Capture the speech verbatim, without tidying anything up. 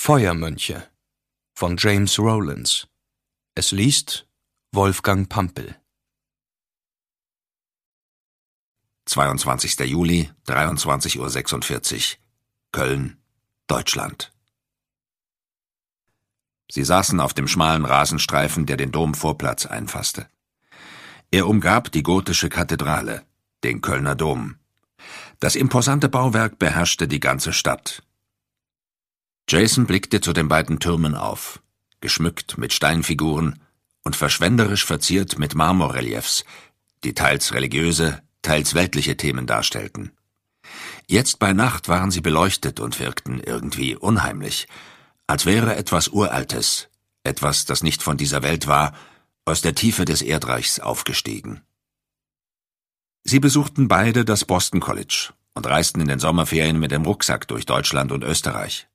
Feuermönche von James Rowlands. Es liest Wolfgang Pampel. zweiundzwanzigster Juli, dreiundzwanzig Uhr sechsundvierzig. Köln, Deutschland. Sie saßen auf dem schmalen Rasenstreifen, der den Domvorplatz einfasste. Er umgab die gotische Kathedrale, den Kölner Dom. Das imposante Bauwerk beherrschte die ganze Stadt. Jason blickte zu den beiden Türmen auf, geschmückt mit Steinfiguren und verschwenderisch verziert mit Marmorreliefs, die teils religiöse, teils weltliche Themen darstellten. Jetzt bei Nacht waren sie beleuchtet und wirkten irgendwie unheimlich, als wäre etwas Uraltes, etwas, das nicht von dieser Welt war, aus der Tiefe des Erdreichs aufgestiegen. Sie besuchten beide das Boston College und reisten in den Sommerferien mit dem Rucksack durch Deutschland und Österreich.